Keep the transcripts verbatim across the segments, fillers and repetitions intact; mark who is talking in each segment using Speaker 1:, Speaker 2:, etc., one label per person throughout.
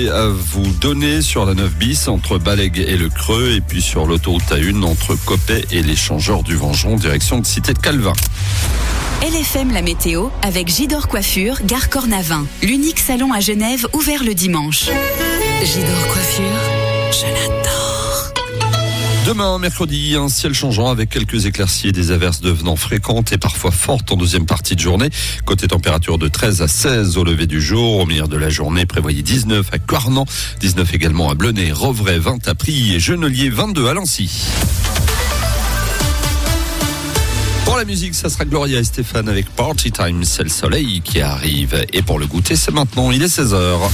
Speaker 1: routier à vous donner sur la neuf bis entre Balagues et le Creux, et puis sur l'autoroute A un entre Coppet et l'échangeur du Vengeron, direction de Cité de Calvin.
Speaker 2: L F M la météo avec Gidor Coiffure, gare Cornavin. L'unique salon à Genève ouvert le dimanche. Gidor Coiffure, je l'adore.
Speaker 1: Demain, mercredi, un ciel changeant avec quelques éclaircies et des averses devenant fréquentes et parfois fortes en deuxième partie de journée. Côté température de treize à seize au lever du jour. Au milieu de la journée, prévoyez dix-neuf à Coirnan, dix-neuf également à Blenay, Rouvray, vingt à Prilly et Genelier, vingt-deux à Lancy. Pour la musique, ça sera Gloria et Stéphane avec Party Time, c'est le soleil qui arrive. Et pour le goûter, c'est maintenant, il est seize heures.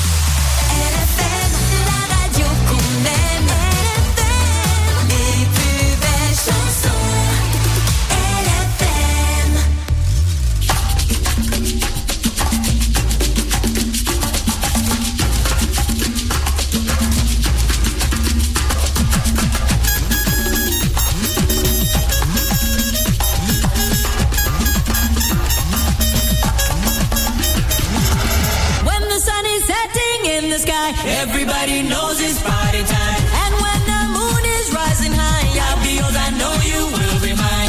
Speaker 3: Everybody knows it's party time. And when the moon is rising high, I'll be yours, I know you will be mine.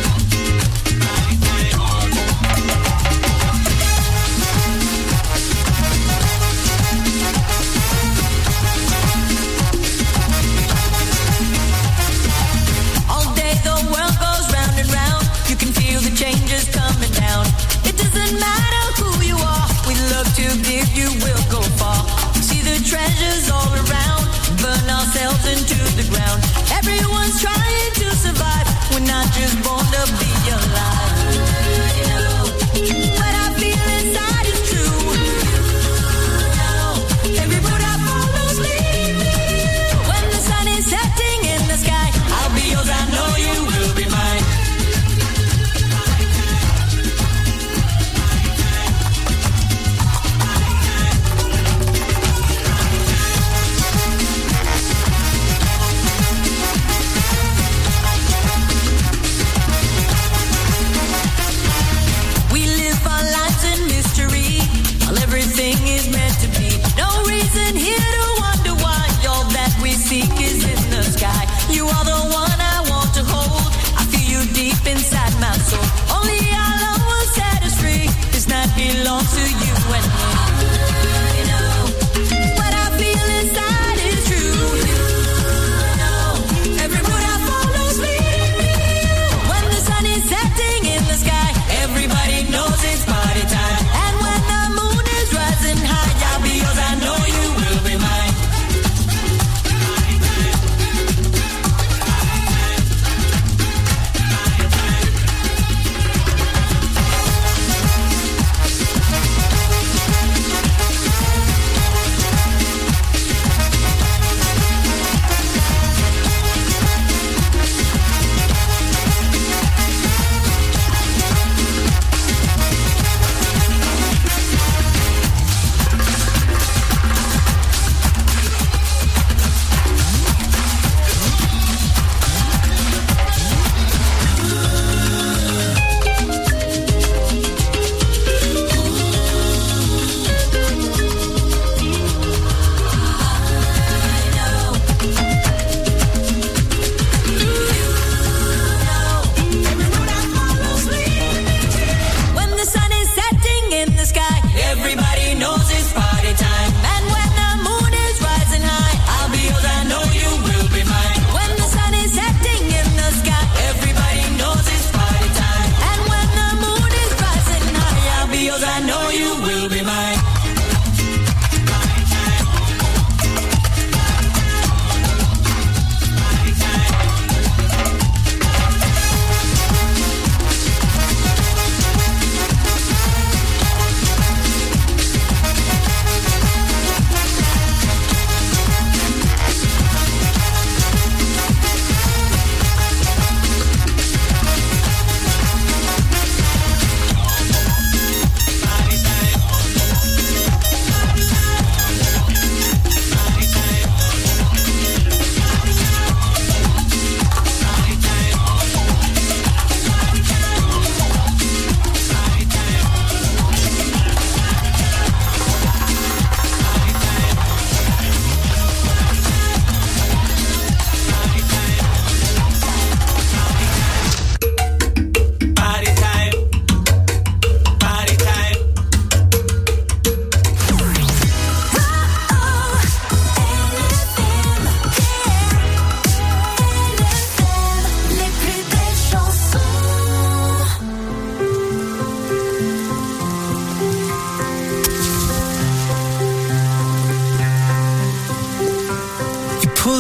Speaker 3: All day the world goes round and round. You can feel the changes coming down. It doesn't matter who you are, we love to give you will go far. The treasures all around.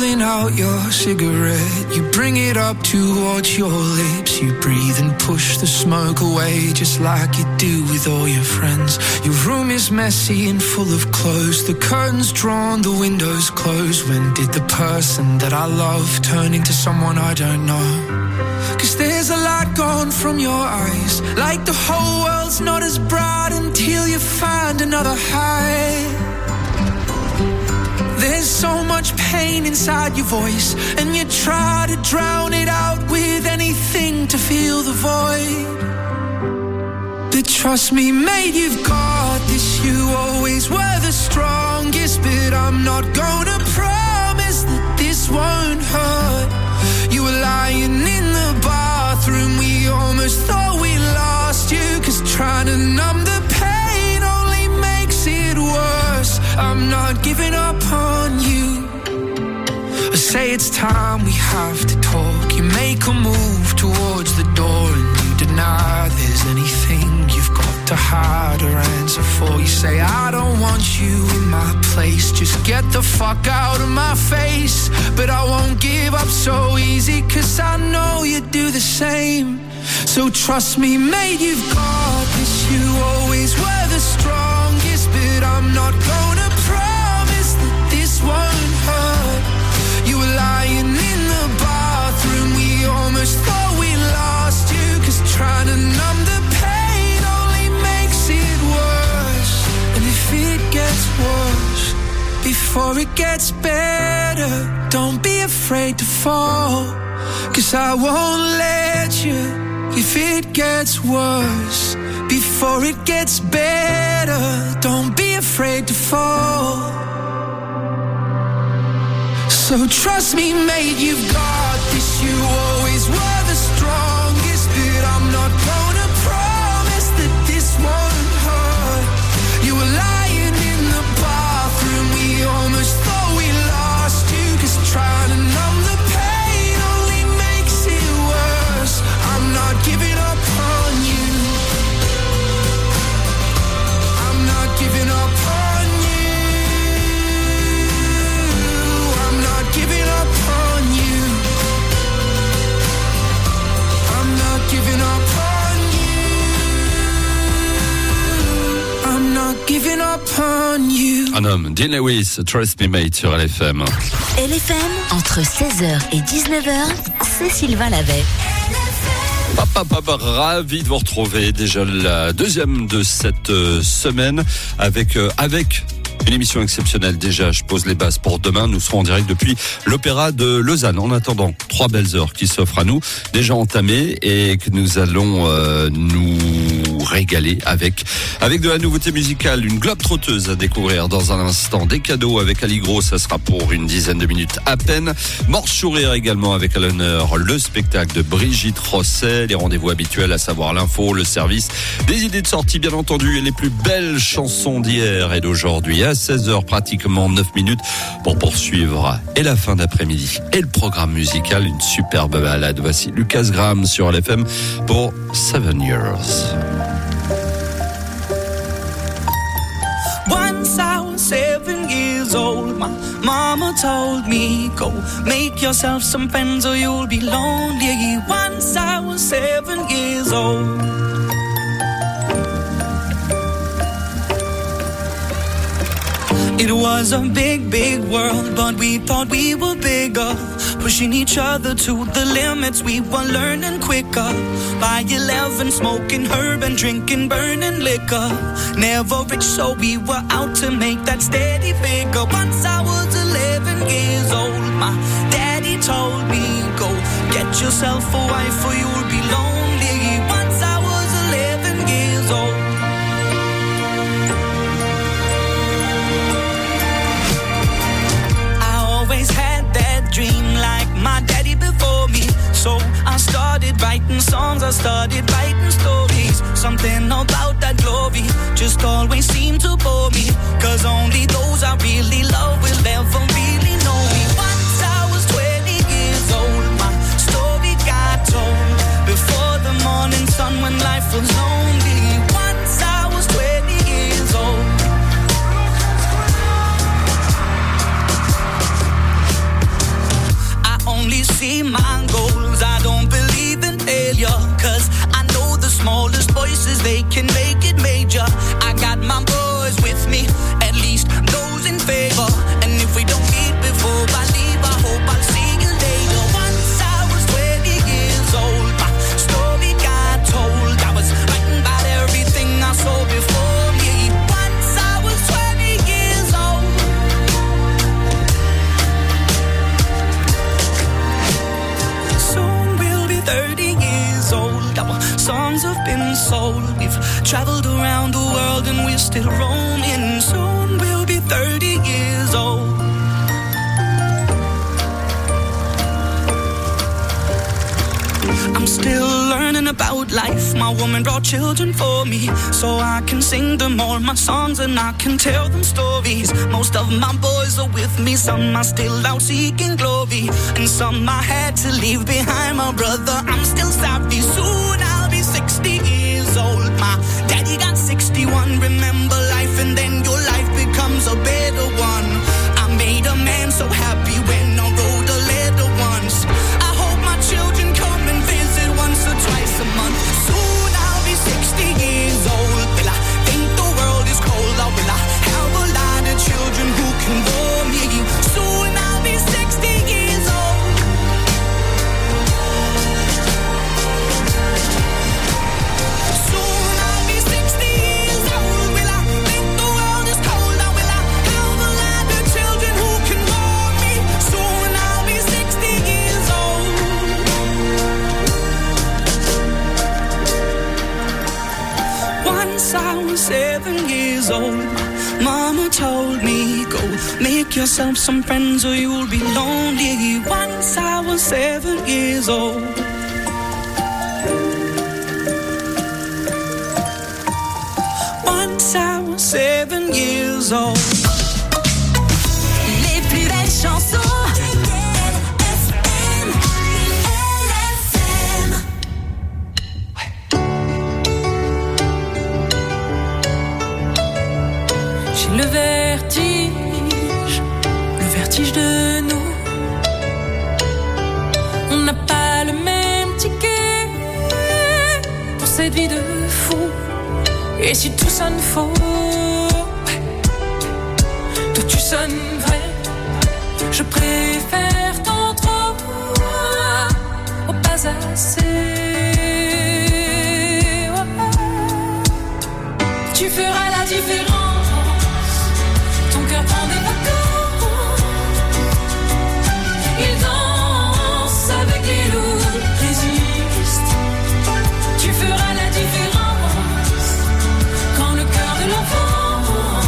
Speaker 4: holding out your cigarette. You bring it up towards your lips. You breathe and push the smoke away, just like you do with all your friends. Your room is messy and full of clothes. The curtains drawn, the windows closed. When did the person that I love turn into someone I don't know? Cause there's a light gone from your eyes, like the whole world's not as bright until you find another high. There's so much pain inside your voice, and you try to drown it out with anything to fill the void. But trust me, mate, you've got this. You always were the strongest, but I'm not gonna promise that this won't hurt. You were lying in the bathroom, we almost thought we lost you, cause trying to numb the pain only makes it worse. I'm not giving up on you. I say it's time we have to talk. You make a move towards the door and you deny there's anything you've got to hide or answer for. You say I don't want you in my place, just get the fuck out of my face. But I won't give up so easy, cause I know you do the same. So trust me, mate, you've got this. You always were the strongest, but I'm not gonna promise that this won't hurt. You were lying in the bathroom, we almost thought we lost you, cause trying to numb the pain only makes it worse. And if it gets worse before it gets better, don't be afraid to fall, cause I won't let you. If it gets worse before it gets better, don't be afraid to fall. So trust me, mate, you've got this. You always were the strongest, but I'm not gonna promise that this won't hurt. You were lying in the bathroom, we almost thought we lost you, cause trying to numb the pain only makes it worse. I'm not giving up on you. I'm not giving up on you. I'm not giving up on you. I'm not giving up on you. I'm not giving up on you.
Speaker 1: Un homme, Dean Lewis, Trust Me Mate sur L F M.
Speaker 5: L F M, entre seize heures et dix-neuf heures, c'est Sylvain Lavet.
Speaker 1: Papa, papa, ravi de vous retrouver. Déjà la deuxième de cette euh, semaine avec, euh, avec une émission exceptionnelle. Déjà, je pose les bases pour demain. Nous serons en direct depuis l'Opéra de Lausanne. En attendant, trois belles heures qui s'offrent à nous, déjà entamées, et que nous allons euh, nous régaler avec avec de la nouveauté musicale, une globe trotteuse à découvrir dans un instant, des cadeaux avec Aligro, ça sera pour une dizaine de minutes à peine. Morse Sourire également avec à l'honneur le spectacle de Brigitte Rosset, les rendez-vous habituels, à savoir l'info, le service, des idées de sortie bien entendu, et les plus belles chansons d'hier et d'aujourd'hui. À seize heures, pratiquement neuf minutes pour poursuivre et la fin d'après-midi et le programme musical, une superbe balade. Voici Lucas Graham sur L F M pour Seven Years.
Speaker 6: Once I was seven years old, my mama told me, go make yourself some friends or you'll be lonely. Once I was seven years old. It was a big, big world, but we thought we were bigger, pushing each other to the limits. We were learning quicker. By eleven, smoking herb and drinking burning liquor. Never rich, so we were out to make that steady figure. Once I was eleven years old, my daddy told me, go get yourself a wife or you'll be lonely. Once I was eleven years old. Dream like my daddy before me, so I started writing songs, I started writing stories. Something about that glory just always seemed to bore me, cause only those I really love will ever really know me. Once I was twenty years old, my story got told before the morning sun when life was lonely. Once I was twenty years old. thirty years old. Our songs have been sold. We've traveled around the world and we're still roaming. Soon we'll be thirty years old. I'm still learning about life. My woman brought children for me, so I can sing them all my songs and I can tell them stories. Most of my boys are with me, some are still out seeking glory, and some I had to leave behind. My brother, I'm still savvy. Soon I'll be sixty years old. My daddy got sixty-one. Remember life and then your life becomes a better one. I made a man so happy when I wrote a letter once. I hope my children come and visit once or twice a month. Soon I'll be sixty years old. Will I think the world is cold, or will I have a lot of children who can bore me? Soon I'll be sixty years old. Soon I'll be sixty years old. Will I think the world is cold, or will I have a lot of children who can bore me? Soon I'll be sixty years old. Once I was seven years old. Mama told me, go make yourself some friends or you'll be lonely. Once I was seven years old. Once I was seven years old.
Speaker 2: Les plus belles chansons.
Speaker 7: J'ai le vertige, le vertige de nous. On n'a pas le même ticket pour cette vie de fou. Et si tout sonne faux, toi tu sonnes vrai. Je préfère tant trop au pas assez. Tu feras la différence. Ton cœur prend des vacances. Il danse avec les loups, résiste. Tu feras la différence. Quand le cœur de l'enfant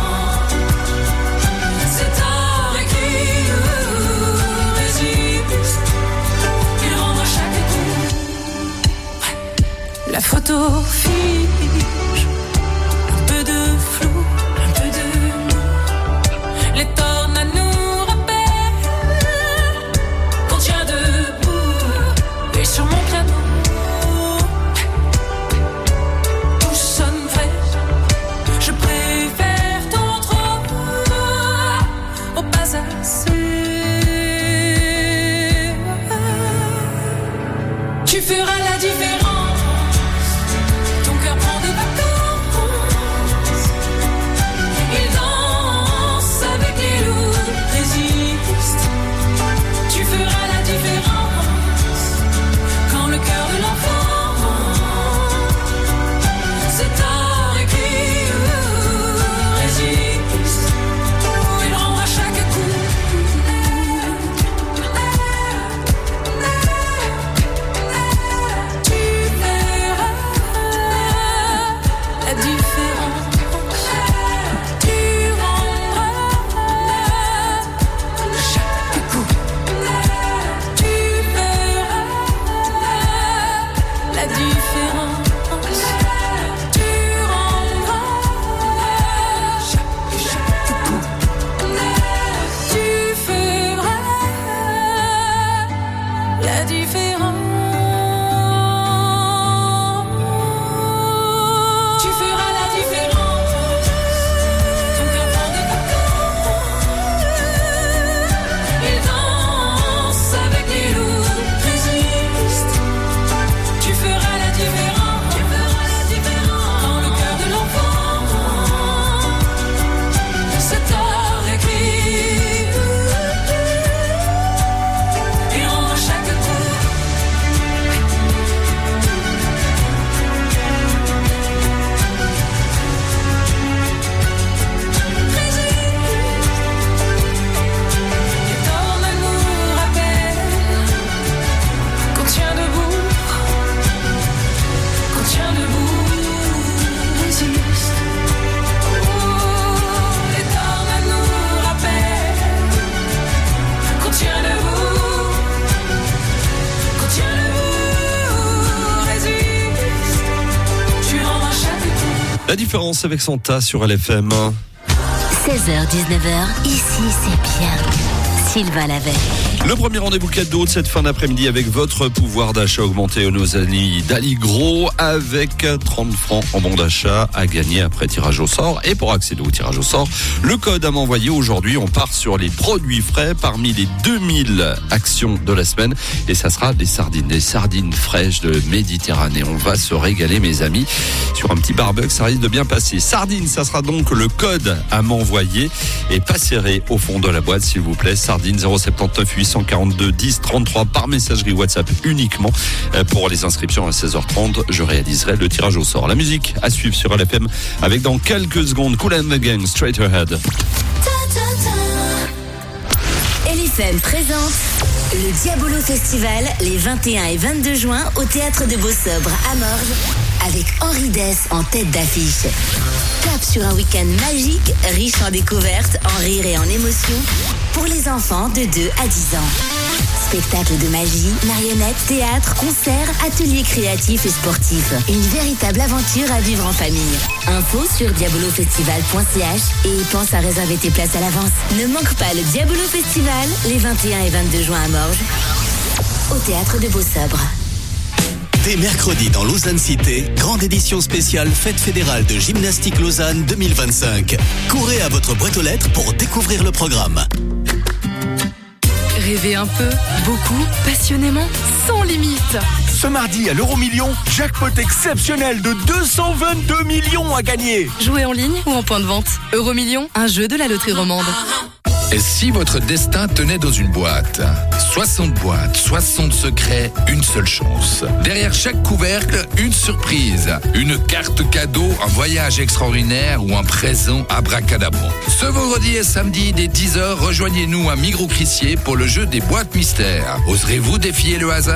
Speaker 7: c'est tard écrit, résiste. Il rendra chaque coup. La photo fige. Un peu de flou, un peu de nous. Les tornades nous rappellent qu'on tient debout. Et sur mon piano, tout sonne vrai. Je préfère ton trop au pas assez. Tu feras la différence. Ton cœur prend des
Speaker 1: La différence avec Santa sur L F M.
Speaker 5: seize heures dix-neuf heures, ici c'est bien. Sylvain Lavey.
Speaker 1: Le premier rendez-vous cadeau de cette fin d'après-midi avec votre pouvoir d'achat augmenté aux nos amis d'Aligro avec trente francs en bon d'achat à gagner après tirage au sort. Et pour accéder au tirage au sort, le code à m'envoyer aujourd'hui, on part sur les produits frais parmi les deux mille actions de la semaine. Et ça sera des sardines, des sardines fraîches de Méditerranée. On va se régaler, mes amis, sur un petit barbecue, ça risque de bien passer. Sardines, ça sera donc le code à m'envoyer. Et pas serré au fond de la boîte, s'il vous plaît. Sardines zéro sept neuf huit cent quarante-deux dix trente-trois par messagerie WhatsApp uniquement. Pour les inscriptions à seize heures trente, je réaliserai le tirage au sort. La musique à suivre sur L F M avec dans quelques secondes Kool and the Gang, Straight Ahead.
Speaker 5: L F M présente le Diabolo Festival les vingt et un et vingt-deux juin au Théâtre de Beau-Sobre à Morges avec Henri Dess en tête d'affiche. Cap sur un week-end magique, riche en découvertes, en rire et en émotions pour les enfants de deux à dix ans. Spectacle de magie, marionnettes, théâtre, concerts, ateliers créatifs et sportifs. Une véritable aventure à vivre en famille. Info sur diabolofestival point c h et pense à réserver tes places à l'avance. Ne manque pas le Diabolo Festival les vingt et un et vingt-deux juin à Morges au Théâtre de Beau-Sobre.
Speaker 8: Dès mercredi dans Lausanne Cité, grande édition spéciale Fête fédérale de gymnastique Lausanne deux mille vingt-cinq. Courez à votre boîte aux lettres pour découvrir le programme.
Speaker 9: Rêvez un peu, beaucoup, passionnément, sans limite.
Speaker 10: Ce mardi à l'Euromillion, jackpot exceptionnel de deux cent vingt-deux millions à gagner.
Speaker 9: Jouez en ligne ou en point de vente. Euromillion, un jeu de la loterie romande.
Speaker 11: Et si votre destin tenait dans une boîte ? soixante boîtes, soixante secrets, une seule chance. Derrière chaque couvercle, une surprise. Une carte cadeau, un voyage extraordinaire ou un présent abracadabrant. Ce vendredi et samedi, dès dix heures, rejoignez-nous à Migros-Crissier pour le jeu des boîtes mystères. Oserez-vous défier le hasard ?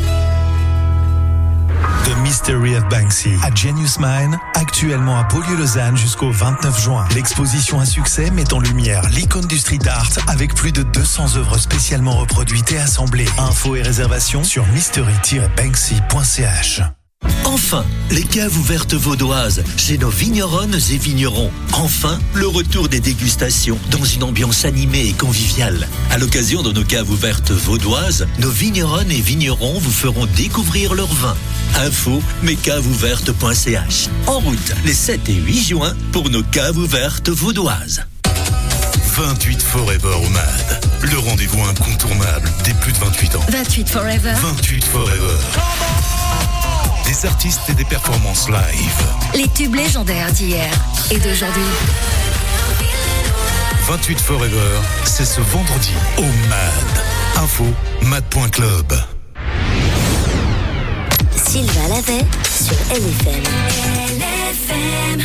Speaker 12: The Mystery of Banksy à Genius Mine, actuellement à Beaulieu-Lausanne jusqu'au vingt-neuf juin. L'exposition à succès met en lumière l'icône du street art avec plus de deux cents œuvres spécialement reproduites et assemblées. Infos et réservations sur mystery tiret banksy point c h.
Speaker 13: Enfin, les caves ouvertes vaudoises chez nos vigneronnes et vignerons. Enfin, le retour des dégustations dans une ambiance animée et conviviale. À l'occasion de nos caves ouvertes vaudoises, nos vigneronnes et vignerons vous feront découvrir leur vin. Info mes caves ouvertes point c h. En route les sept et huit juin pour nos caves ouvertes vaudoises.
Speaker 14: vingt-huit Forever au M A D. Le rendez-vous incontournable des plus de vingt-huit ans.
Speaker 5: vingt-huit Forever.
Speaker 14: vingt-huit Forever. Des artistes et des performances live.
Speaker 5: Les tubes légendaires d'hier et d'aujourd'hui.
Speaker 14: vingt-huit Forever, c'est ce vendredi au M A D. Info M A D point club.
Speaker 5: Sylvain Lavey sur L F M. L F M.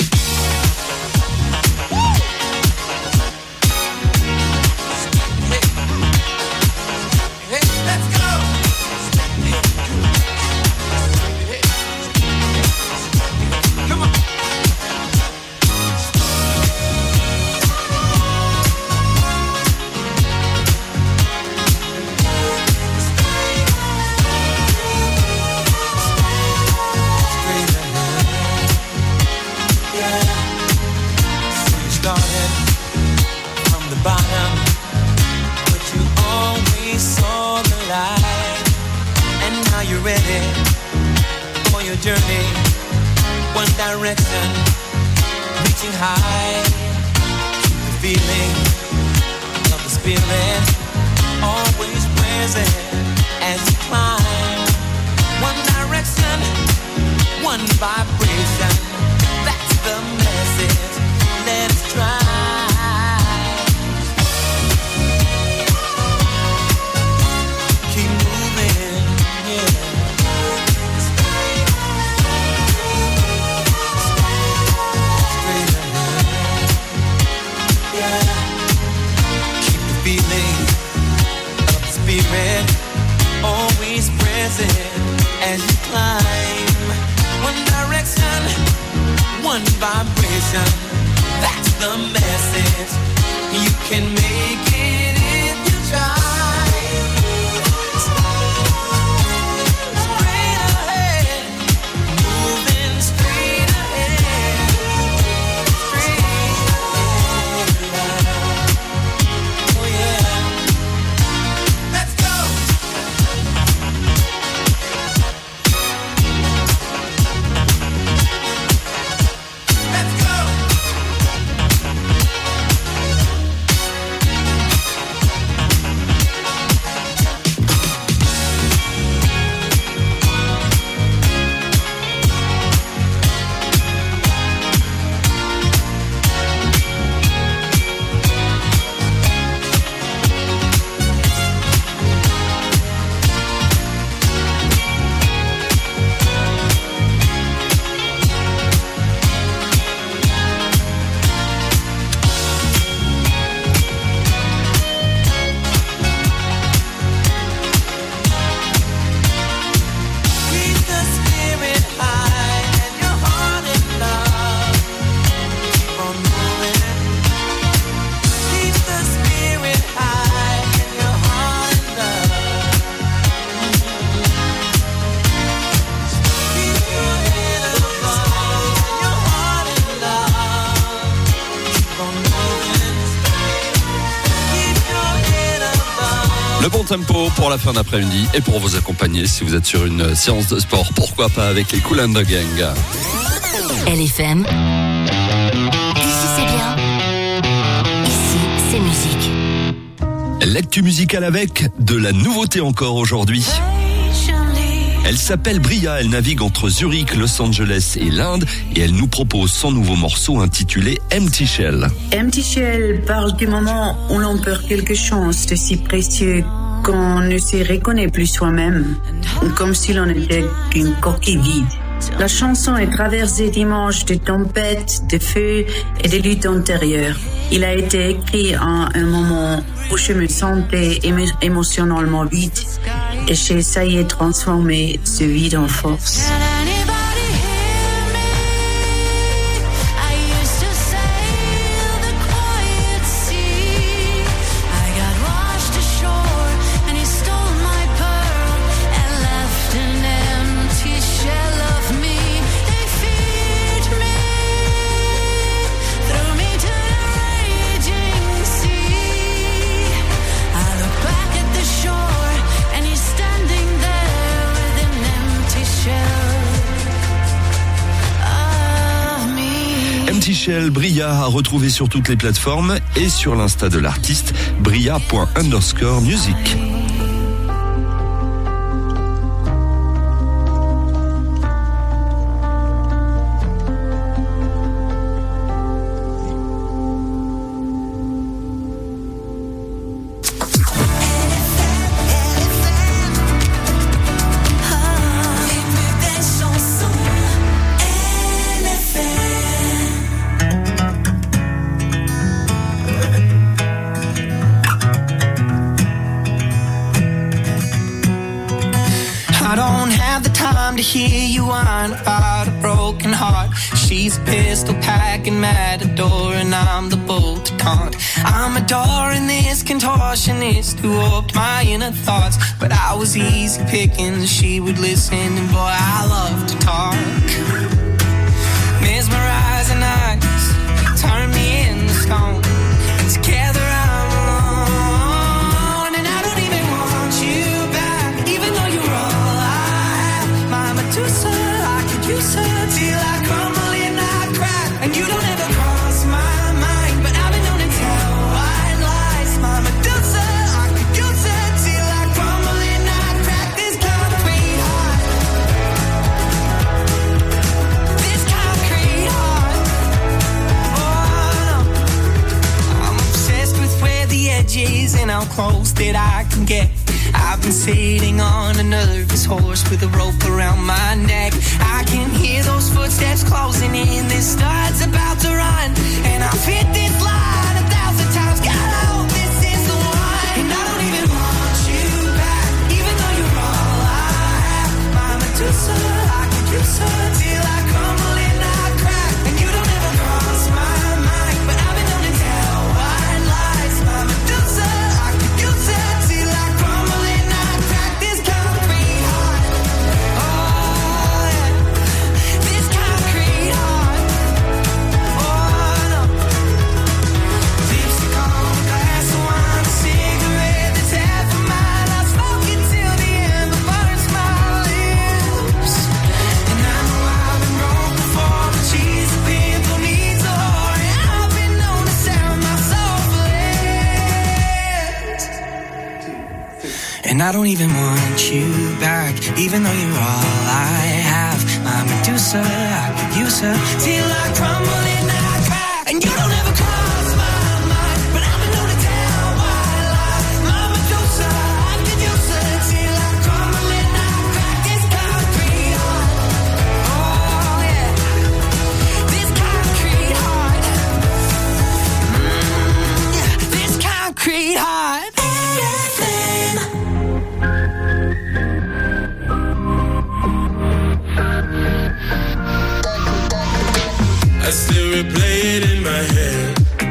Speaker 15: Journey, one direction, reaching high. The feeling of the spirit always present as you climb. One direction, one vibration. That's the message. Let us try. Keep moving, yeah. Always present as you climb. One direction, one vibration. That's the message. You can make it if you try. Straight ahead, moving straight ahead.
Speaker 1: Le bon tempo pour la fin d'après-midi et pour vous accompagner si vous êtes sur une séance de sport. Pourquoi pas avec les Kool and the Gang.
Speaker 5: L F M. Ici c'est bien. Ici c'est musique.
Speaker 1: L'actu musicale avec de la nouveauté encore aujourd'hui. Elle s'appelle Bria, elle navigue entre Zurich, Los Angeles et l'Inde et elle nous propose son nouveau morceau intitulé Empty Shell.
Speaker 16: Empty Shell parle du moment où l'on perd quelque chose de si précieux qu'on ne se reconnaît plus soi-même, comme si l'on était une coquille vide. La chanson est traversée d'images de tempêtes, de feux et de luttes intérieures. Il a été écrit en un moment où je me sentais émo- émotionnellement vide et j'ai essayé de transformer ce vide en force.
Speaker 1: Empty Shell, Bria à retrouver sur toutes les plateformes et sur l'insta de l'artiste bria.underscore music.
Speaker 6: To hear you whine about a broken heart. She's a pistol packing matador and I'm the bull to taunt. I'm adoring this contortionist who opened my inner thoughts, but I was easy pickings. She would listen and boy I love to talk. Mesmerizing eyes turn me into stone. Together I'm alone and I don't even want you back, even though you're all I have. My Medusa, I could use her till I crumble and I crack. And you don't ever cross my mind, but I've been known to tell white lies. My Medusa, I could use her till I crumble and I crack. This concrete heart, this concrete heart. Oh no, I'm obsessed with where the edge is and how close that I can get. I've been sitting on a nervous horse with a rope around my neck. I can hear those footsteps closing in. This star's about to run, and I've hit this line a thousand times. God, I hope this is the one. And I don't even want you back, even though you're all I have. My Medusa, I could use her till I crumble and I crack. And you don't ever cross my mind, but I've been known to tell white lies. My Medusa, I could use her till I crumble and I crack. This concrete heart, oh yeah, this concrete heart, oh no. Lipstick on a glass of wine, a cigarette that's half a mile. I smoke it till the ember burns my lips. And I know I've been wrong before, but she's a pimple needs a whore. And I've been known to sell my soul for less. And I don't even want you back, even though you're all I have. My Medusa, I could use her till I crumble and I crack. And you don't ever cross my mind, but I've been known to tell white lies. My Medusa, I could use her till I crumble and I crack. This concrete heart, oh yeah, this concrete heart, mm, yeah, this concrete heart.
Speaker 17: I still replay it in my head.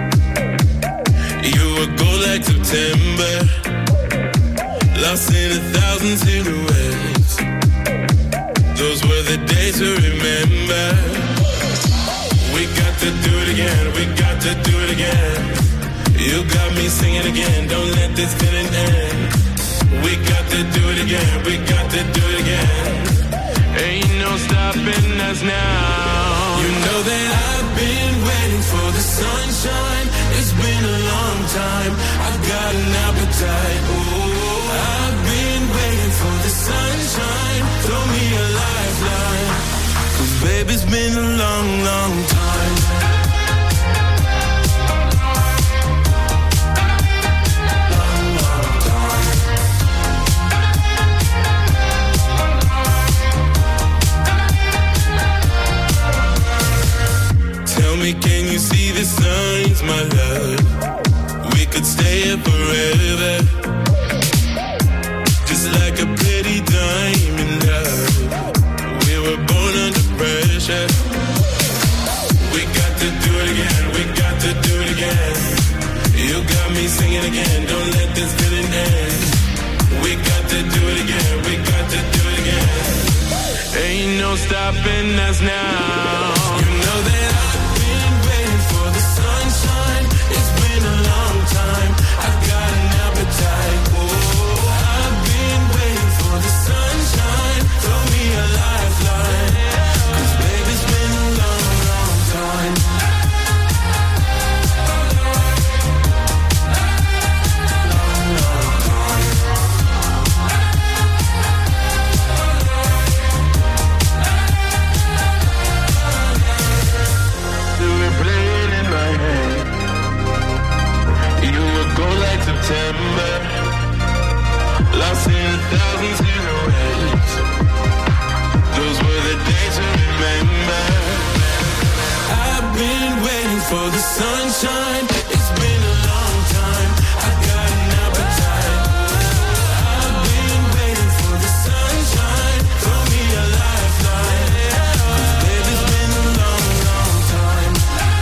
Speaker 17: You were gold like September, lost in a thousand silhouettes. Those were the days to remember. We got to do it again, we got to do it again. You got me singing again, don't let this feeling end. We got to do it again, we got to do it again. Ain't no stopping us now. You know that I've been waiting for the sunshine. It's been a long time. I've got an appetite. Ooh, I've been waiting for the sunshine. Throw me a lifeline. 'Cause baby, it's been a long, long time. Tell me, can you see the signs, my love? We could stay here forever. Just like a pretty diamond love. We were born under pressure. We got to do it again, we got to do it again. You got me singing again, don't let this feeling end. We got to do it again, we got to do it again. Ain't no stopping us now. You know that I've been waiting for the sunshine. It's been a long time. I've got an appetite. Oh, I've been waiting for the sunshine. Throw me a lifeline. 'Cause baby, it's been a long, long time. Long, long time. Do we play it in my head? You would go like September, lost in a thousand silhouettes. Those were the days to remember. I've been waiting for the sunshine. It's been a long time. I've got an appetite. I've been waiting for the sunshine. Throw me a lifeline. 'Cause baby, it's been a long, long time.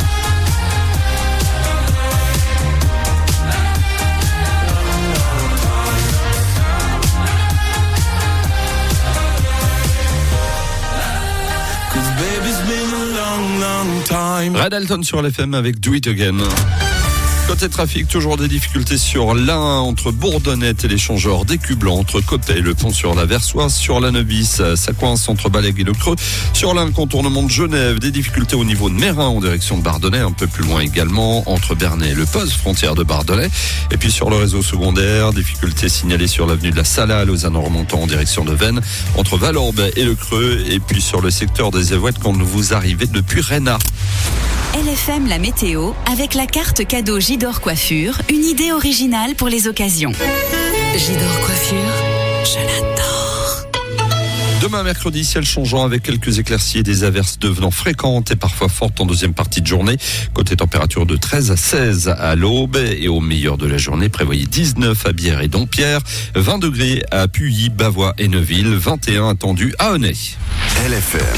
Speaker 17: Cause baby, it's been a long, long time.
Speaker 1: Red Alton sur l'F M avec Do It Again. Côté trafic, toujours des difficultés sur l'A un entre Bourdonnette et l'échangeur d'Écublanc, entre Coppet et le pont sur la Versoise, sur la Nevis, ça coince entre Balègue et le Creux, sur l'A un contournement de Genève, des difficultés au niveau de Mérin en direction de Bardonnay, un peu plus loin également, entre Bernay et le Poste, frontière de Bardonnay, et puis sur le réseau secondaire, difficultés signalées sur l'avenue de la Sala, Lausanne en remontant en direction de Vennes, entre Valorbe et le Creux, et puis sur le secteur des Évouettes quand vous arrivez depuis Rénat.
Speaker 2: L F M la météo avec la carte cadeau Gidor Coiffure, une idée originale pour les occasions. Gidor Coiffure, je l'adore.
Speaker 1: Demain mercredi, ciel changeant avec quelques éclaircies et des averses devenant fréquentes et parfois fortes en deuxième partie de journée. Côté température de treize à seize à l'aube et au meilleur de la journée, prévoyez dix-neuf à Bière et Dompierre, vingt degrés à Puyi, Bavois et Neuville, vingt et un attendus à Honnay.
Speaker 18: L F M.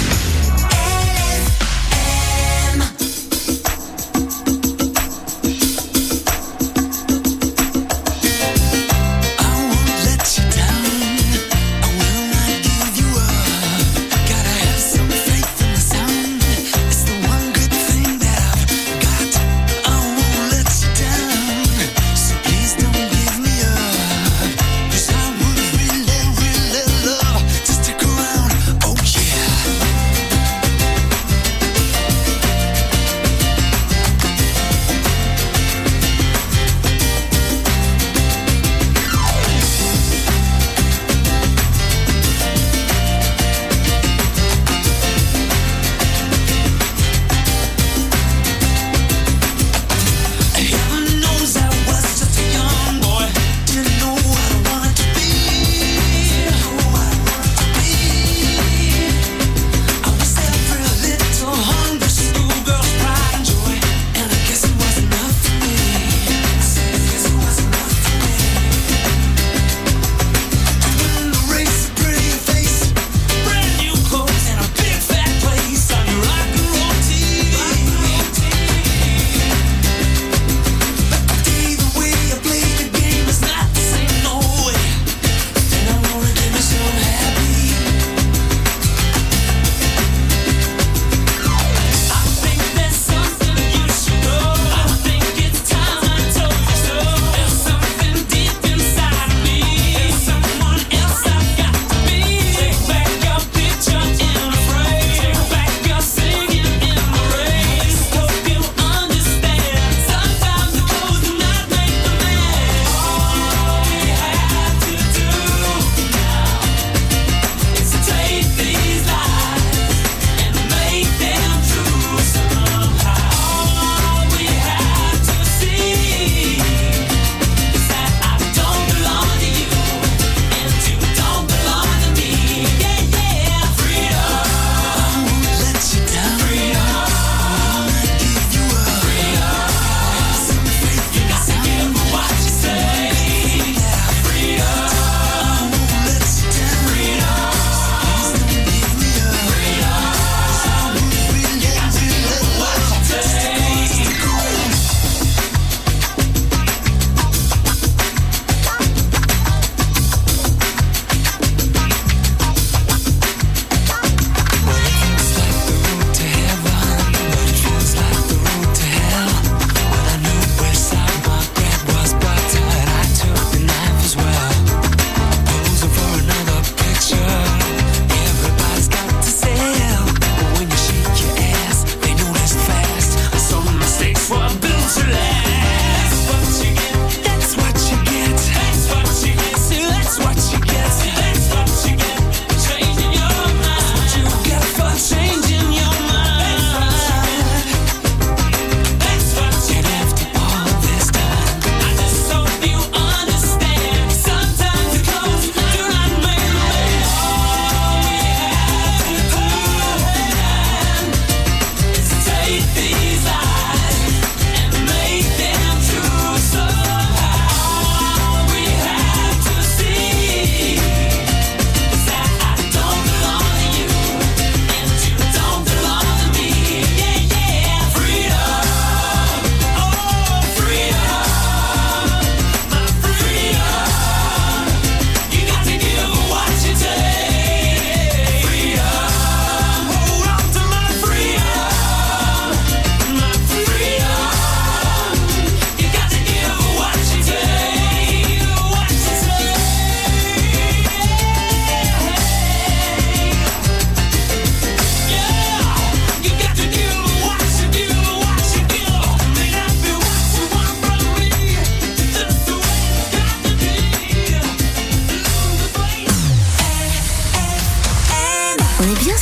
Speaker 3: Just stick around, oh yeah.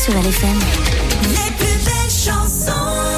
Speaker 5: sur L F M.
Speaker 3: Les plus belles chansons.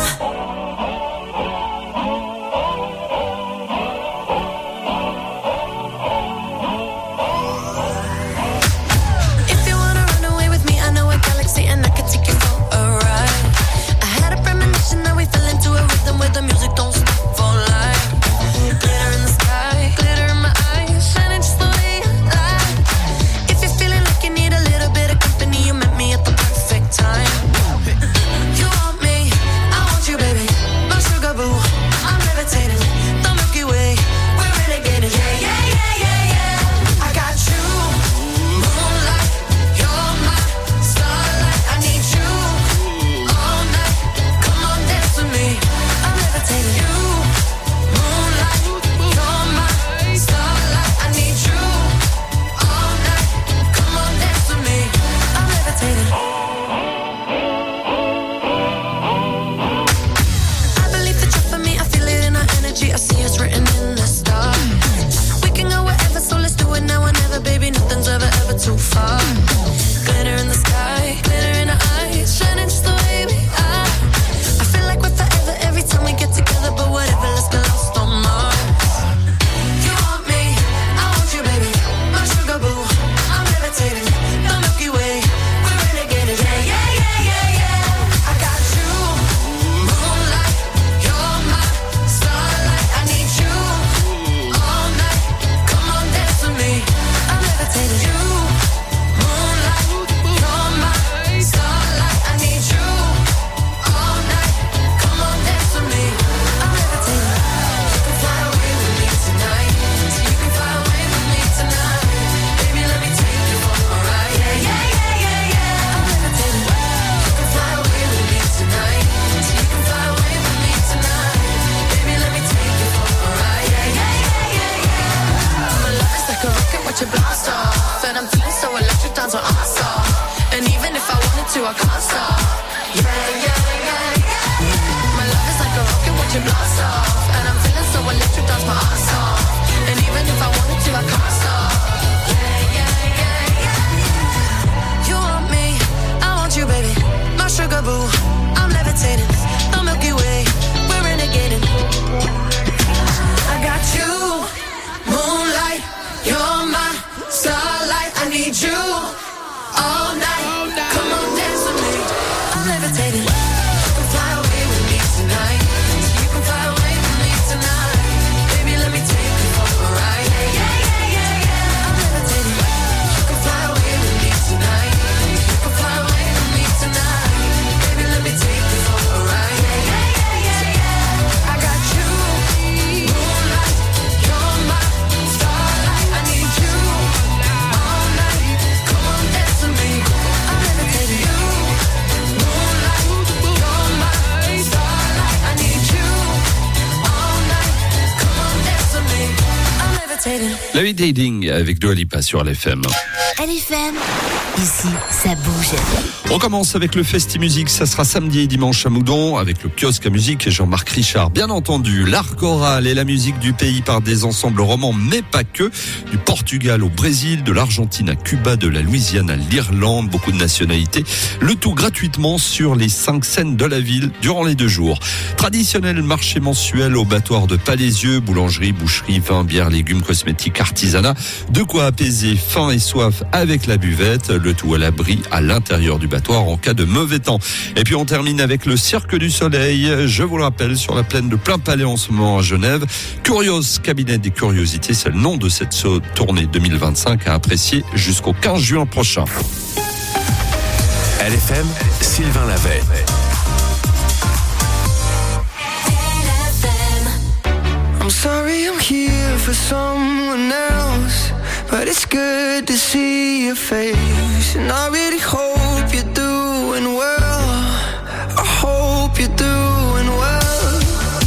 Speaker 7: The music don't stop for life. Glitter in the sky, glitter in my eyes, shining just the way I like. If you're feeling like you need a little bit of company, you met me at the perfect time. You want me, I want you, baby. My sugar boo, I'm levitating. The Milky Way, we're renegading. Yeah, yeah, yeah, yeah, yeah. I got you, moonlight. You're my starlight. I need you all night. Come on, dance with me. You, moonlight, you're my starlight. I need you all night. Come on, dance with me. I'm levitating. I believe that you're for me. I feel it in our energy. I see it's written in the stars. We can go wherever, so let's do it now or never, baby. Nothing's ever, ever too far. Glitter in the sky, glitter in our eyes, shining just the way we are. I feel like we're forever every time we get together, but whatever, let's get lost on Mars. You want me, I want you, baby. My sugar boo, I'm levitating. The Milky Way, we're renegading. Yeah, yeah, yeah, yeah, yeah. I got you, moonlight. You're my starlight. I need you all night. Come on, dance with me. I'm levitating. You, moonlight. You're my starlight. I need you all night. Come on, dance with me. I'm levitating. You can fly away with me tonight. So you can fly away with me tonight. Baby, let me take you for a ride. Yeah, yeah, yeah, yeah, yeah. I'm levitating. You can fly away with me tonight. So you can fly away with me tonight. Baby, let me take you for a ride. Yeah, yeah, yeah, yeah, yeah. My love is like a rocket, watch it blast off. And I'm feeling so electric, dance on awesome. And even if I wanted to, I can't stop. Yeah, yeah, yeah, yeah. My love is like a rocket, watch it blast off. And I'm feeling so electric, dance my ass off. And even if I wanted to, I can't stop. Yeah, yeah, yeah, yeah. You want me, I want you, baby. My sugar boo, I'm levitating. The Milky Way, we're renegading. I got you, moonlight. You're my starlight. I need you all night. Come on, dance with me. I'm levitating. You can fly away with me tonight. You can fly away with me tonight. Baby, let me take you for a ride. Yeah, yeah, yeah, yeah, yeah. I'm levitating. You can fly away with me tonight. You can fly away with me tonight. Baby, let me take you for a ride. Yeah, yeah, yeah, yeah, yeah. I got you, moonlight. You're my starlight. I need you all night. Come on, dance with me. I'm levitating. You, moonlight. You're my starlight. I need you all night. Come on, dance with me. I'm levitating.
Speaker 1: Levitating avec Dua Lipa sur L F M.
Speaker 5: L F M, ici, ça bouge.
Speaker 1: On commence avec le Festi Musique, ça sera samedi et dimanche à Moudon avec le kiosque à musique et Jean-Marc Richard. Bien entendu, l'art choral et la musique du pays par des ensembles romans, mais pas que. Du Portugal au Brésil, de l'Argentine à Cuba, de la Louisiane à l'Irlande, beaucoup de nationalités. Le tout gratuitement sur les cinq scènes de la ville durant les deux jours. Traditionnel marché mensuel au battoir de Palaisieux, boulangerie, boucherie, vin, bière, légumes, cosmétiques, artisanat. De quoi apaiser faim et soif avec la buvette, le tout à l'abri à l'intérieur du battoir en cas de mauvais temps. Et puis on termine avec le Cirque du Soleil, je vous le rappelle, sur la plaine de Plain-Palais en ce moment à Genève. Curios, cabinet des curiosités, c'est le nom de cette tournée deux mille vingt-cinq à apprécier jusqu'au quinze juin prochain.
Speaker 10: L F M, Sylvain Lavey.
Speaker 18: I'm sorry I'm here for someone else, but it's good to see your face. And I really hope you're doing well. I hope you're doing well.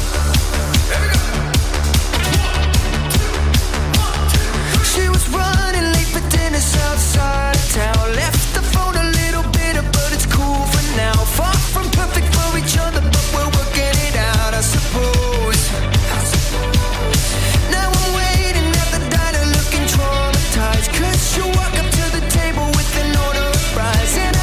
Speaker 18: She was running late for dinner outside of town. Left the phone a little bitter, but it's cool for now. Far from perfect for each other, but we're working it out, I suppose. Now I'm waiting at the diner looking traumatized, 'cause you walk up to the table with an order of fries, and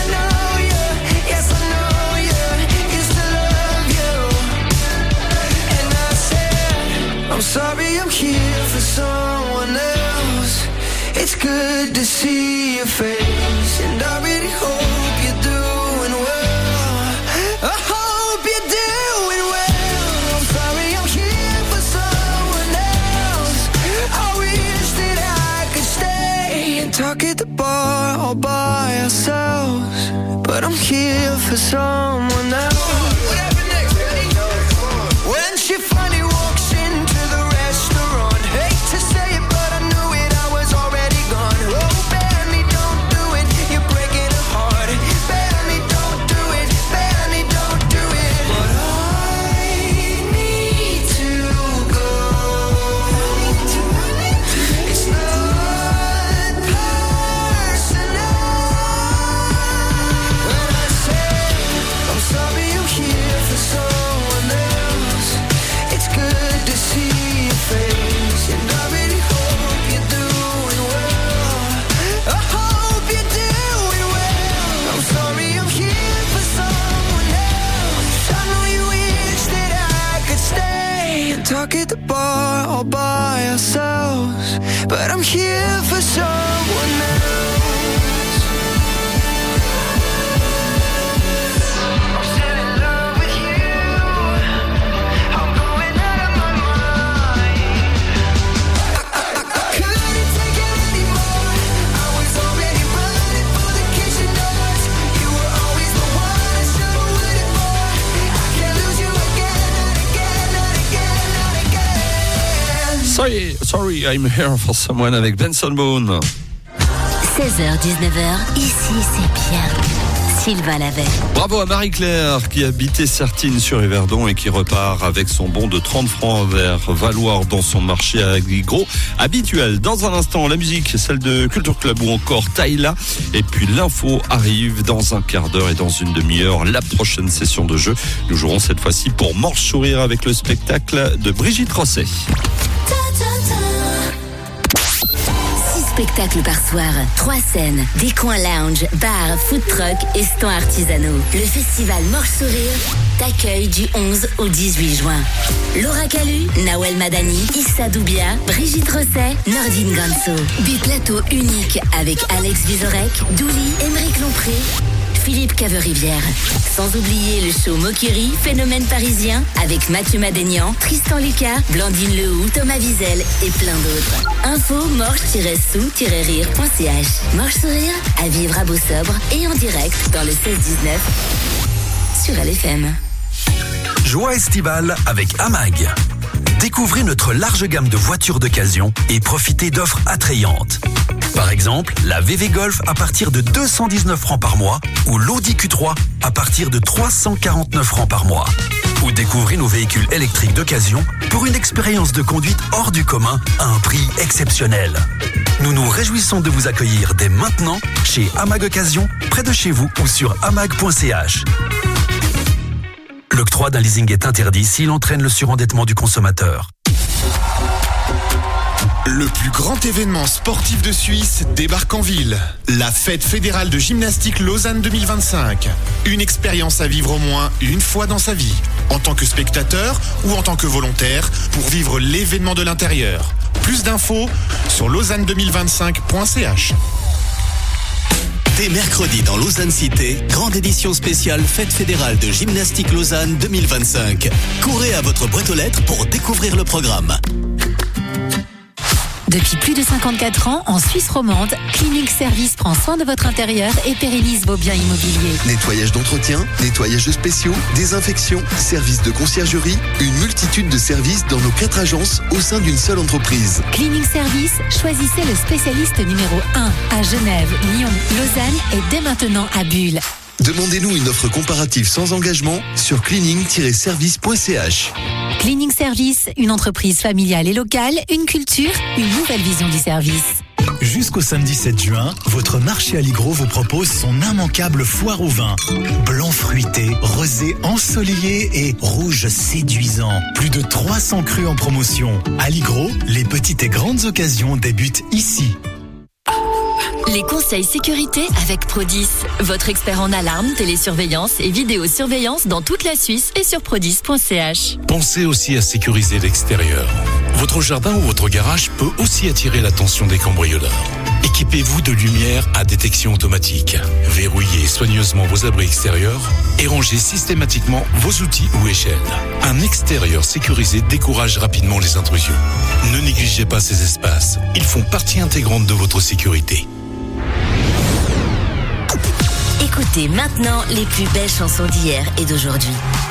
Speaker 18: It's good to see your face, and I really hope you're doing well. I hope you're doing well. I'm sorry I'm here for someone else. I wish that I could stay and talk at the bar all by ourselves, but I'm here for someone else. What happened next, Daddy? When she finally walks into the restaurant, hate to say it, but I knew it, I was already gone. Oh, Benny, don't do it, you're breaking her heart. Benny, don't do it, Benny, don't do it. But I need to go. It's not personal. When I say I'm sorry I'm here for someone else, it's good to see your face, and I really hope you're doing well. I hope you're doing well. I'm sorry I'm here for someone else. I know you wish that I could stay and talk at the bar all by ourselves, but I'm here for someone else. I'm still in love with you. I'm going out of my mind. I couldn't take it anymore. I was already running for the kitchen doors. You were always the one I should've waited for. I can't lose you again, not again, not again, not again.
Speaker 1: Sorry, sorry, I'm here for someone avec Benson Boone.
Speaker 5: seize heures dix-neuf heures, ici c'est bien. Sylvain Lavey.
Speaker 1: Bravo à Marie-Claire qui habitait Sertine sur Yverdon et qui repart avec son bon de trente francs vers valoir dans son marché agro habituel. Dans un instant, la musique, celle de Culture Club ou encore Taïla. Et puis l'info arrive dans un quart d'heure et dans une demi-heure, la prochaine session de jeu. Nous jouerons cette fois-ci pour Morche Sourire avec le spectacle de Brigitte Rosset.
Speaker 5: Spectacle par soir, trois scènes, des coins lounge, bars, food truck et stands artisanaux. Le festival Morche Sourire t'accueille du onze au dix-huit juin. Laura Calu, Nawel Madani, Issa Doubia, Brigitte Rosset, Nordine Ganso. Des plateaux uniques avec Alex Vizorek, Douli, Émeric Lompré, Philippe Caverivière. Sans oublier le show Mokiri, Phénomène parisien, avec Mathieu Madénian, Tristan Lucas, Blandine Lehoux, Thomas Wiesel et plein d'autres. Info morche-sou-rire point c h. Morche Sourire, à vivre à Beau-Sobre et en direct dans le seize dix-neuf sur L F M.
Speaker 19: Joie estivale avec Amag. Découvrez notre large gamme de voitures d'occasion et profitez d'offres attrayantes. Par exemple, la V V Golf à partir de deux cent dix-neuf francs par mois ou l'Audi Q trois à partir de trois cent quarante-neuf francs par mois. Ou découvrez nos véhicules électriques d'occasion pour une expérience de conduite hors du commun à un prix exceptionnel. Nous nous réjouissons de vous accueillir dès maintenant chez Amag Occasion, près de chez vous ou sur amag point c h. L'octroi d'un leasing est interdit s'il entraîne le surendettement du consommateur.
Speaker 20: Le plus grand événement sportif de Suisse débarque en ville. La fête fédérale de gymnastique Lausanne deux mille vingt-cinq. Une expérience à vivre au moins une fois dans sa vie, en tant que spectateur ou en tant que volontaire, pour vivre l'événement de l'intérieur. Plus d'infos sur lausanne deux mille vingt-cinq point c h.
Speaker 8: Dès mercredi dans Lausanne Cité, grande édition spéciale Fête fédérale de gymnastique Lausanne deux mille vingt-cinq. Courez à votre boîte aux lettres pour découvrir le programme.
Speaker 21: Depuis plus de cinquante-quatre ans, en Suisse romande, Clinique Service prend soin de votre intérieur et pérennise vos biens immobiliers.
Speaker 22: Nettoyage d'entretien, nettoyage spéciaux, désinfection, services de conciergerie, une multitude de services dans nos quatre agences au sein d'une seule entreprise.
Speaker 21: Clinique Service, choisissez le spécialiste numéro un à Genève, Lyon, Lausanne et dès maintenant à Bulle.
Speaker 22: Demandez-nous une offre comparative sans engagement sur cleaning tiret service point c h.
Speaker 21: Cleaning Service, une entreprise familiale et locale, une culture, une nouvelle vision du service.
Speaker 12: Jusqu'au samedi sept juin, votre marché Aligro vous propose son immanquable foire au vin. Blanc fruité, rosé ensoleillé et rouge séduisant. Plus de trois cents crus en promotion. Aligro, les petites et grandes occasions débutent ici.
Speaker 9: Les conseils sécurité avec Prodis, votre expert en alarme, télésurveillance et vidéosurveillance dans toute la Suisse et sur prodis point c h.
Speaker 23: Pensez aussi à sécuriser l'extérieur.
Speaker 14: Votre jardin ou votre garage peut aussi attirer l'attention des cambrioleurs. Équipez-vous de lumières à détection automatique. Verrouillez soigneusement vos abris extérieurs et rangez systématiquement vos outils ou échelles. Un extérieur sécurisé décourage rapidement les intrusions. Ne négligez pas ces espaces. Ils font partie intégrante de votre sécurité.
Speaker 5: Écoutez maintenant les plus belles chansons d'hier et d'aujourd'hui.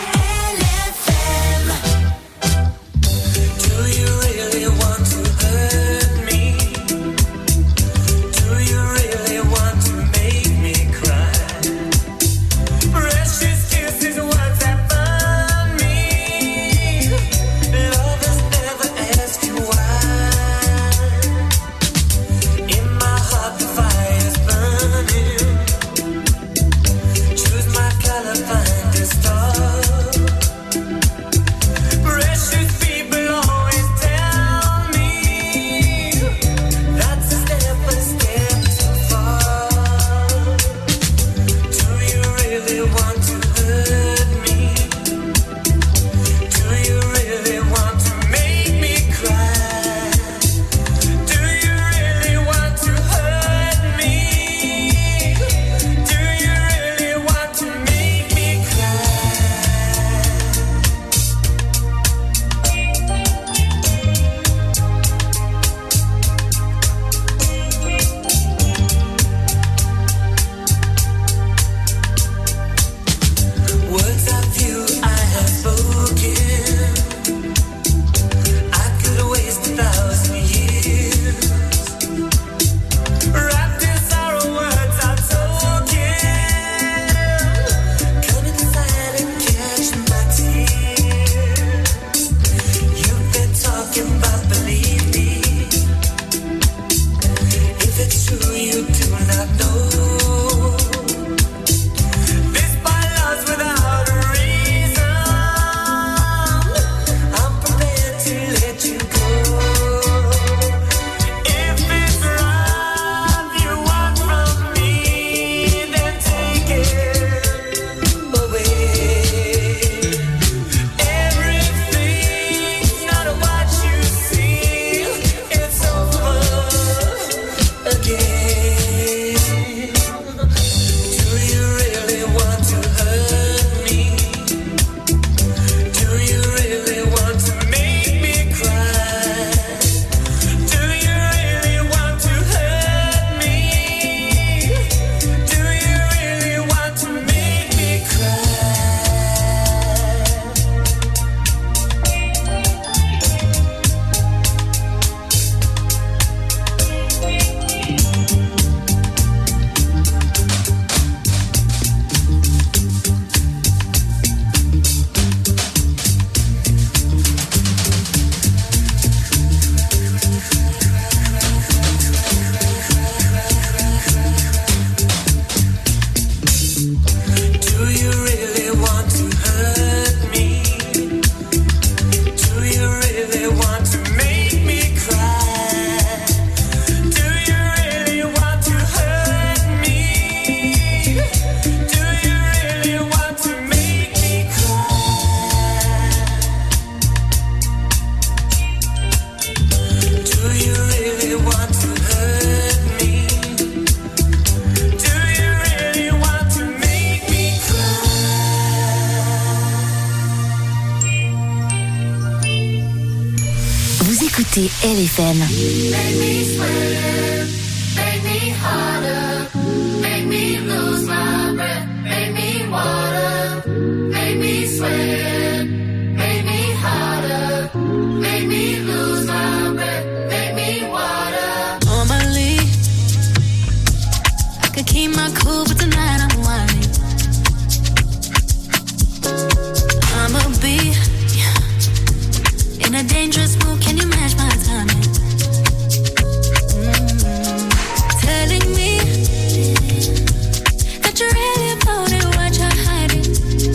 Speaker 5: écoutez L F M.
Speaker 7: Make me sweat, make me harder, make me lose my breath, make me water, make me sweat, make me harder, make me lose my breath, make me water.
Speaker 21: Normally, I could keep my cool, but tonight I'm whining. I'ma be in a dangerous mood, can you match my timing? Mm-hmm. Telling me that you really about it, what you're hiding.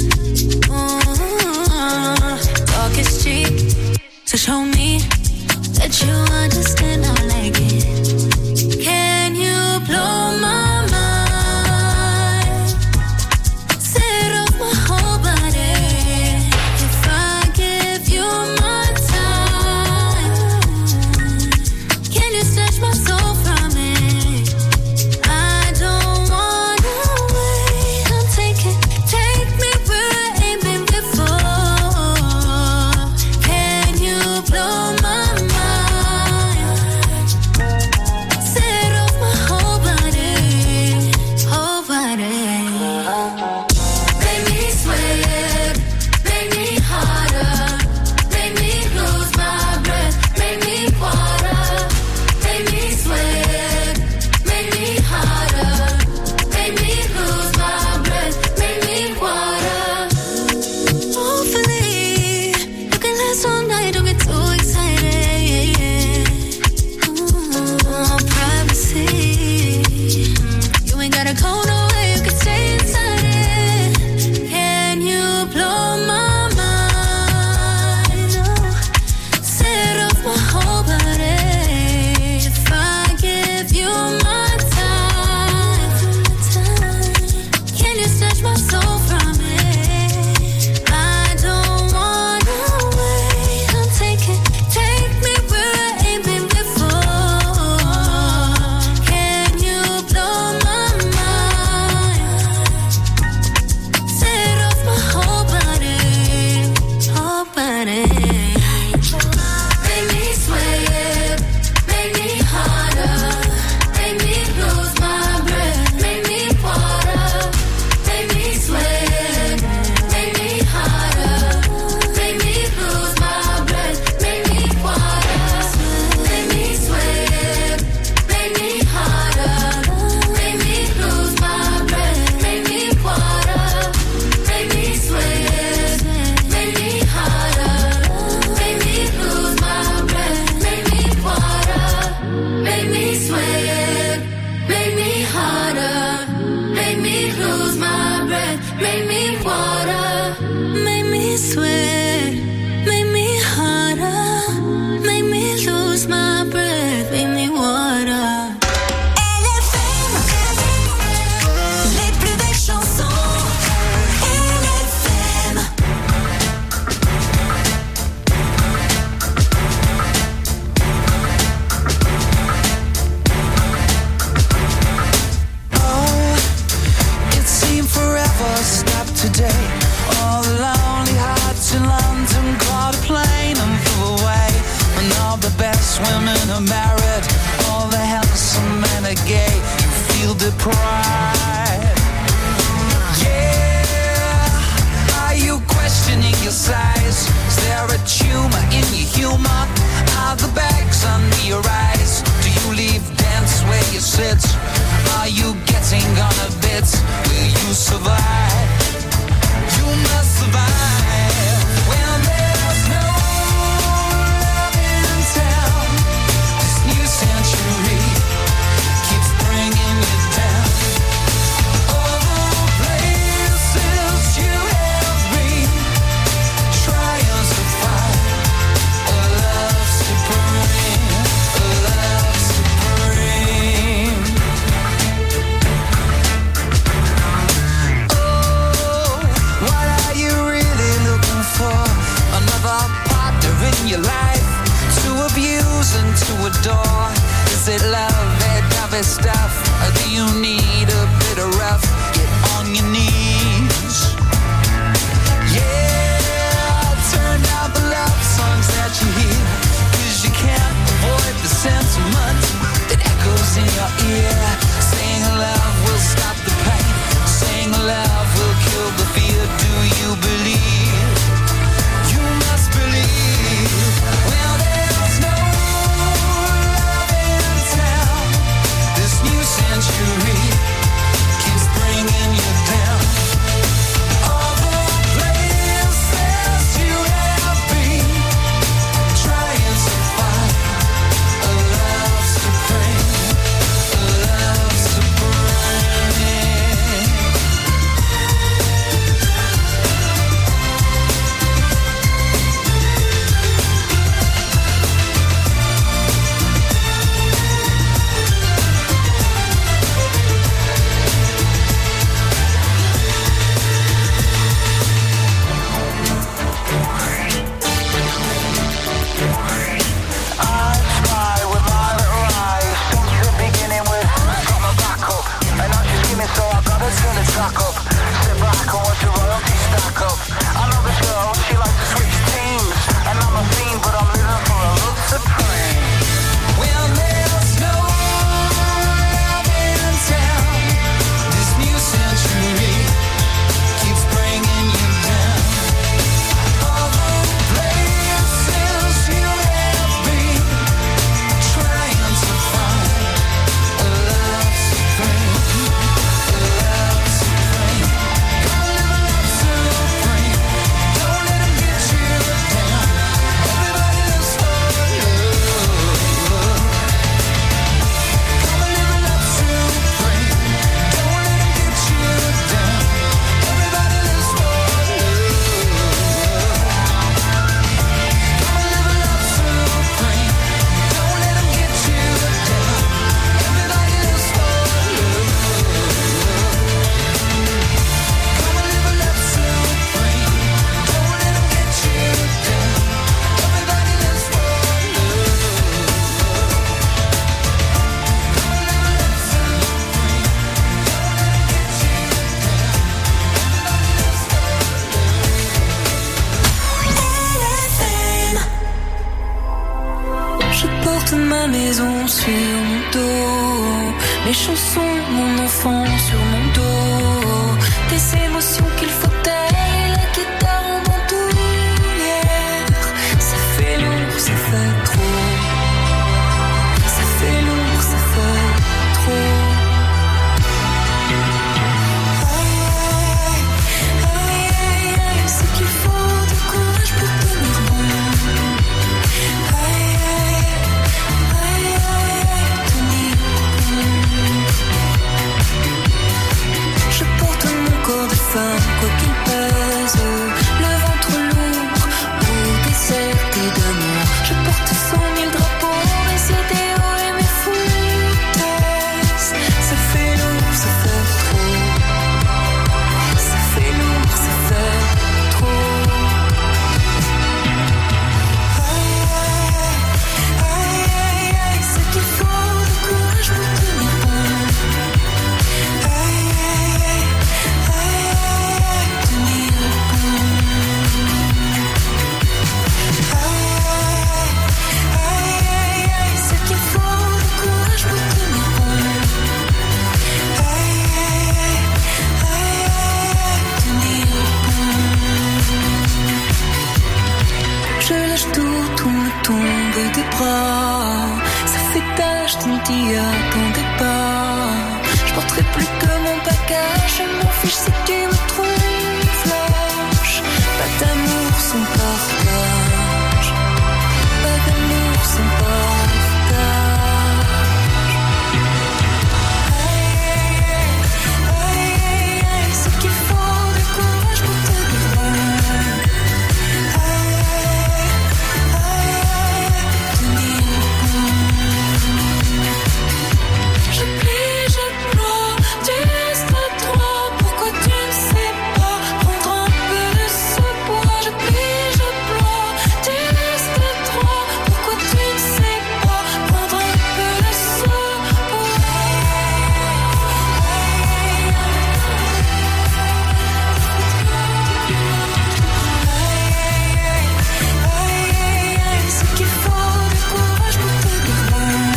Speaker 21: Mm-hmm. Talk is cheap, so show me that you understand I like it. Can you blow my mind? Set off my whole body. If I give you my time, snatch my soul from it. I don't wanna wait. Come take it, take me where I ain't been before. Can you blow my mind? Set off my whole body, whole body. Make me sweat, make me harder, make me lose my breath, make me water, make me sweat, make me harder, make me lose my breath, make me water. Hopefully, you can last all night, don't get too excited. Ooh, privacy, you ain't gotta go nowhere, you can stay inside it. Can you blow my mind? Oh, set off my whole body. If I give you my time, can you snatch my soul from it? I don't wanna wait. Come take it, take me where I ain't been before. Can you blow my mind? Set off my whole body, whole body. Make me sweat, make me harder, make me lose my breath, make me water, make me sweat, make me harder, make me lose my breath, make me water, make me sweat, make me harder, make me lose my breath, make me water, make me sweat, make me harder, make me lose my breath, make me water, make me sweat, make me harder, make me lose my breath, make me water, make me sweat, make me harder, make me lose my breath, make me water.
Speaker 3: L F M, les plus belles chansons. L F M.
Speaker 6: It seemed forever stopped today. All the lonely hearts in London caught a plane and flew away. And all the best women are married, all the handsome men are gay. You feel deprived. Yeah, are you questioning your size? Is there a tumor in your humor? Are the bags under your eyes? Do you leave dance where you sit? Are you getting on a bit? Will you survive? You must survive when there's no love in town. This new century keeps bringing you down. All the places you have been, trying to find a love supreme, a love supreme. Oh, what are you really looking for? Another partner in your life to abuse and to adore? Is it love, that type of stuff? Or do you need a bit of rough? Get on your knees. Yeah, turn down the love songs that you hear, 'cause you can't avoid the sentiment that echoes in your ear. Saying love will stop the pain, saying love will kill the fear. Do you believe? You must believe. Well, there's no love in town. This new century keeps bringing you down. All the places you have been, trying to find a love supreme, a love supreme.
Speaker 21: ma maison sur mon dos, mes chansons, mon enfant sur mon dos, des émotions qu'il faut taire, la guitare en bandoulière. Ça fait lourd, ça fait trop. Ça fait lourd, ça fait trop. Quoi qu'il pèse, le ventre lourd ou déserté d'amour, je porte cent mille drapeaux, mes idéaux et mes foutaises. Ça fait lourd, ça fait trop. Ça fait lourd, ça fait trop. Aïe, aïe, aïe, aïe, c'est qu'il faut du courage pour tenir bon. Aïe, aïe, aïe. Je lâche tout, tout me tombe des bras. Ça fait tâche, tu ne t'y attendais pas. Je porterai plus que mon bagage. Je m'en fiche si tu me trouves lâche. Pas d'amour sans partage. Pas d'amour sans partage. Aïe, aïe, aïe, aïe, c'est qu'il faut du courage pour te défendre. Je plie, je ploie, tu restes à toi. Pourquoi tu ne sais pas prendre un peu de ce poids? Je plie, je ploie, tu restes à toi. Pourquoi tu ne sais pas prendre un peu de ce poids? Aïe, aïe, aïe, c'est qu'il faut du courage pour te défendre.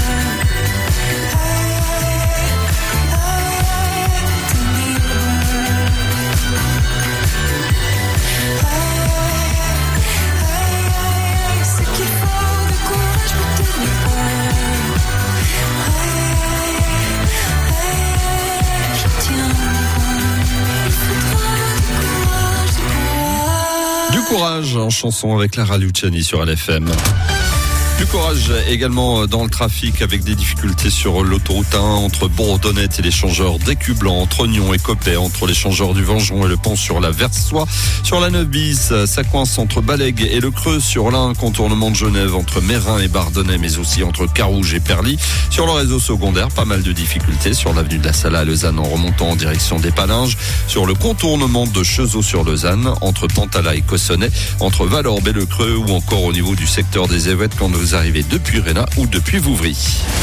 Speaker 1: Du courage en chanson avec Lara Luciani sur L F M. Du courage également dans le trafic avec des difficultés sur l'autoroute un entre Bourdonnette et l'échangeur d'Écublanc, entre Ognon et Coppet, entre l'échangeur du Vengeron et le pont sur la Versoix. Sur la neuf bis, ça coince entre Balègue et le Creux. Sur l'un, contournement de Genève entre Mérin et Bardonnay, mais aussi entre Carouge et Perly. Sur le réseau secondaire, pas mal de difficultés sur l'avenue de la Sala à Lausanne en remontant en direction des Palinges. Sur le contournement de Cheseaux-sur-Lausanne, entre Pantala et Cossonay, entre Valorbe et le Creux, ou encore au niveau du secteur des Évêques quand vous arrivez depuis Réna ou depuis Vouvry.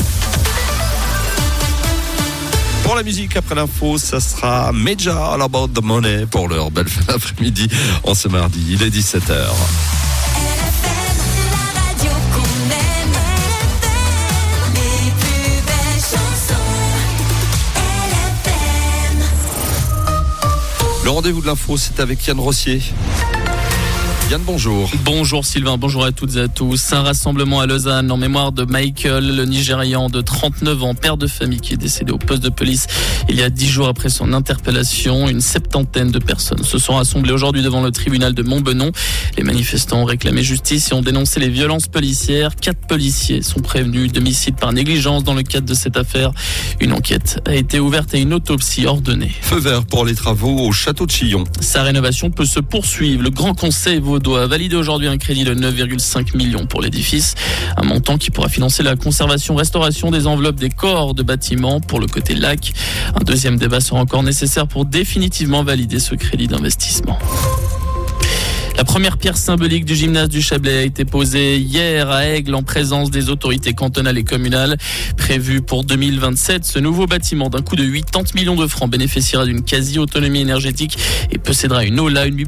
Speaker 1: Pour la musique, après l'info, ça sera Major All About the Money pour leur belle fin d'après-midi en ce mardi. Il est dix-sept heures. Le rendez-vous de l'info, c'est avec Yann Rossier. Yann, bonjour.
Speaker 4: Bonjour Sylvain, bonjour à toutes et à tous. Un rassemblement à Lausanne en mémoire de Michael, le Nigérian de trente-neuf ans, père de famille qui est décédé au poste de police il y a dix jours après son interpellation. Une septantaine de personnes se sont rassemblées aujourd'hui devant le tribunal de Montbenon. Les manifestants ont réclamé justice et ont dénoncé les violences policières. Quatre policiers sont prévenus d'homicide par négligence dans le cadre de cette affaire. Une enquête a été ouverte et une autopsie ordonnée.
Speaker 1: Feu vert pour les travaux au château de Chillon.
Speaker 4: Sa rénovation peut se poursuivre. Le Grand Conseil vaudois a validé aujourd'hui un crédit de neuf virgule cinq millions pour l'édifice. Un montant qui pourra financer la conservation-restauration des enveloppes des corps de bâtiments pour le côté lac. Un deuxième débat sera encore nécessaire pour définitivement valider ce crédit d'investissement. La première pierre symbolique du gymnase du Chablais a été posée hier à Aigle en présence des autorités cantonales et communales. Prévu pour deux mille vingt-sept, ce nouveau bâtiment d'un coût de quatre-vingt-dix millions de francs bénéficiera d'une quasi-autonomie énergétique et possédera une aula, une